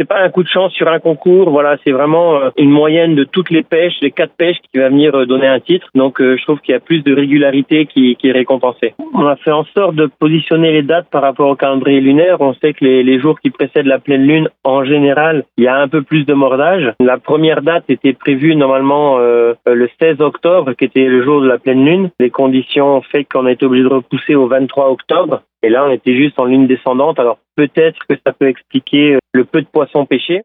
C'est pas un coup de chance sur un concours, voilà, c'est vraiment une moyenne de toutes les pêches, les 4 pêches qui va venir donner un titre. Donc je trouve qu'il y a plus de régularité qui est récompensée. On a fait en sorte de positionner les dates par rapport au calendrier lunaire. On sait que les jours qui précèdent la pleine lune, en général, il y a un peu plus de mordage. La première date était prévue normalement le 16 octobre, qui était le jour de la pleine lune. Les conditions ont fait qu'on a été obligé de repousser au 23 octobre. Et là, on était juste en lune descendante. Alors peut-être que ça peut expliquer le peu de poissons pêchés.